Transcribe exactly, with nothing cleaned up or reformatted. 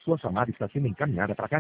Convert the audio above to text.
Sua chamada está sendo encaminhada para a caixa.